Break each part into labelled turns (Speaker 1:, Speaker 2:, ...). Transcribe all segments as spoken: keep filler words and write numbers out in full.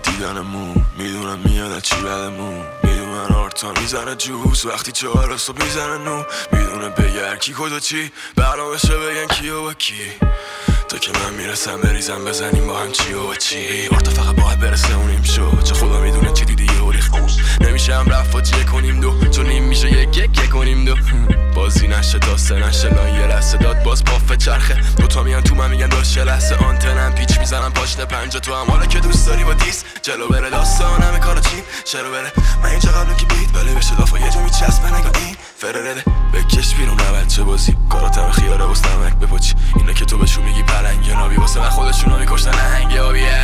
Speaker 1: دیدنمون، میدونم میاد از چی بدمون، میدونن آرتا میزنه جوز وقتی چهار صبح میزنه نو، میدونه بگر کی کجا چی برنامه‌شه بگن کی و کی، تا که من میرسم بریزم بزنیم با هم چی و چی. آرتا فقط باید برسه اونیم شو، چه خدا میدونه چی دیدی و ریخ نمیشه هم رفت و چیه کنیم دو، چون این میشه یک یک یک کنیم دو، بازی نشه تا سه نشه لان یه لحظه داد باز پافه چرخه، دوتا میان تو من میگن داشت چه لحظه آنتنم پیچ میزنم پاشنه پنجا تو هم حالا که دوست داری با دیس جلو بره داستان همه کارا چیم چرا بره من اینجا قبلم که بیت بله بشه دافا یه جا میچسبه نگاه این فررده بکش بیرون نبد چه بازی کاراتم خیاره واسه نمک بپاچی اینه که تو بهشون میگی پلنگ یا نابی واسه من خودشون رو میکشتن هنگ آبیه.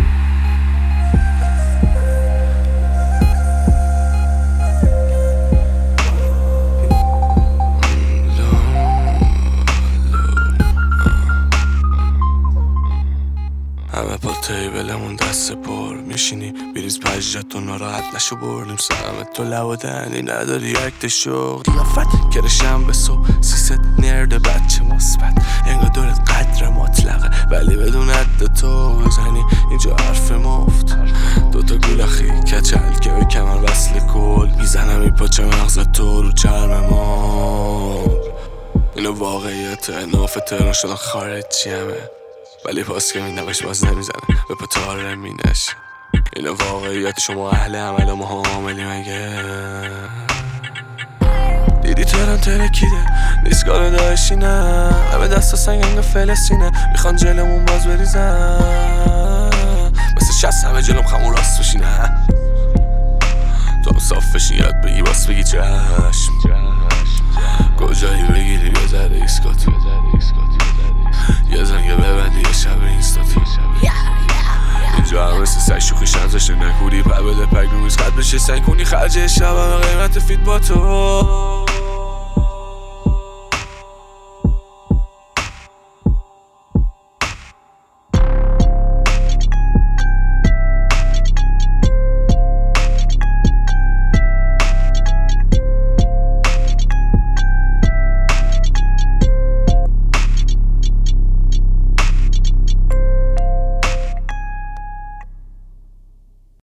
Speaker 1: همه با تیبلمون دست پر میشینی بیریز پجت و ناراحت نشو بردیم سلامت تو لب و دهنی نداری اکت شغل قیافت کرشم به صبح سیست نرد بچه مثبت انگار دورت قدر مطلقه ولی بدون عد تو بزنی اینجا حرف مفت دوتا گولخی کچل که به کمر وصل کل میزنم این پاچه مغز تو رو چرم ما اینو واقعیت ناف تهران شدن خارجی همه ولی پاس که میدمش باز نمیزنه به پتاره مینش اینو واقعیت شما اهل عمل و ما عاملی مگه دیدی تهران ترکیده نیستگاه داشتی نه همه دستا سنگنگ فلسطینه میخوان جلمون باز بریزن مثل شست همه جلم خمون راست بشی نه تو هم صاف بشی یاد بگی باس بگی چشم کجایی بگیری یه ذره ایسکات یه زنگه ببندی یه شب اینستاتی اینجا هم مثل سگ شوخی شمزش نکوری پر بده پک نویز قد بشه سنگ کنی خرج شب همه قیمت فیت با تو